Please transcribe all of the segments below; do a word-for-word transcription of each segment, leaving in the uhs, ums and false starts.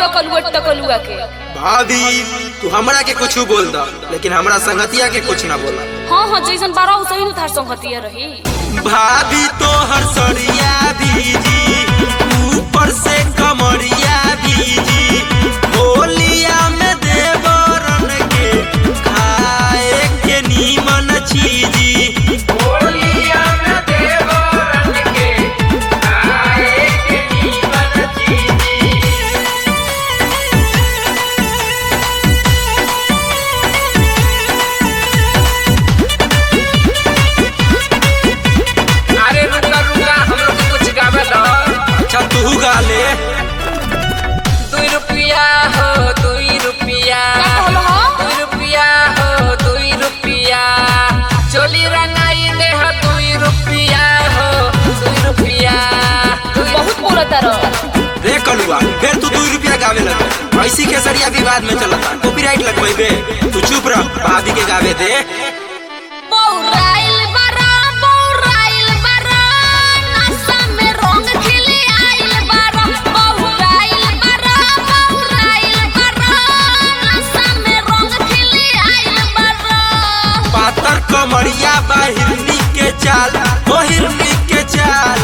हुए कलुआ टकलुआ के। भाभी तू हमरा के कुछ बोल दा, लेकिन हमरा संगतिया के कुछ ना बोला। हाँ हाँ जैसन बारह सही न थार संगतिया रही। भाभी तो हर सरिया भीजी, ऊपर से कमरिया भीजी, होलिया में देवरन के खाए के नीमन चीजी। होलिया में देवरन के खाए के नीमन चीजी। अरे रुका रुका हम लोग को कुछ गावे दो। अच्छा तू गा ले। दुई रुपया हो दुई रुपया, का कहलो हो? दुई रुपया हो दुई रुपया, चोली रंगाई दे हो दुई रुपया हो दुई रुपया। दुई बहुत बोला तारो। रे कलुआ फिर तू दो रुपया गावे लगे, ऐसी खेसरिया विवाद में चलता, कॉपीराइट लगवाई बे। तू चुप रह, भाभी के गावे दे। बौराइल बरा बौराइल बरा, नशा में रंग खिले आइल बरा। बौराइल बरा बौराइल बरा, नशा में रंग खिले आइल बरा। पातर कमरिया बा हिरनी के चाल, ओ हिरनी के चाल।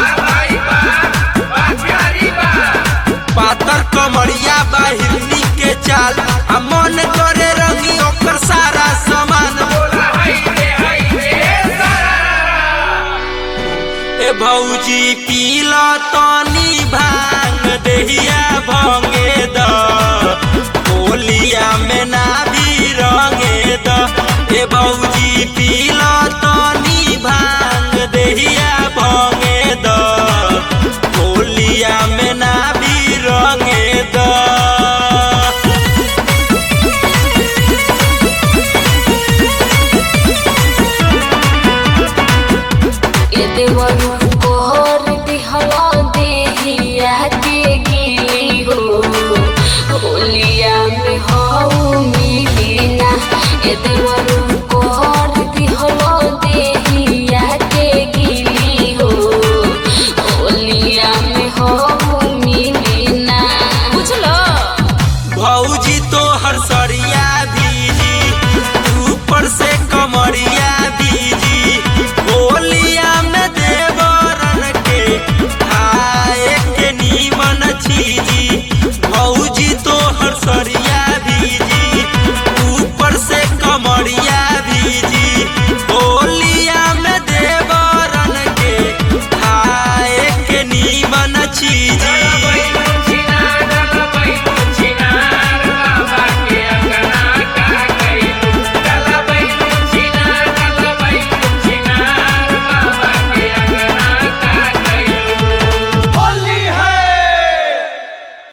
पातर कमरिया बा हिरनी के चाल, आ मन करे रंगी ओकर सारा सामान। ए भौजी पीला तनी भांग दहिया भंगे द, होलिया में ना भी रंगे द। ए भौजी पीला तनी भांग दहिया भंगे द, होलिया में ना भी रंगे द। ए देवरू कोहर दिहला देहिया के गिली हो, होलिया में हाउ मिली ना। ए देवरू कोहर दिहला देहिया के गिली हो, होलिया में हाउ मिली ना। बुझलो भौजी तो हर सरिया भीजी, ऊपर से कमरिया भीजी, होलिया में देवरन के खाए के नीमन चीजी। भौजी तो हर सरिया भीजी, ऊपर से कमरिया भीजी,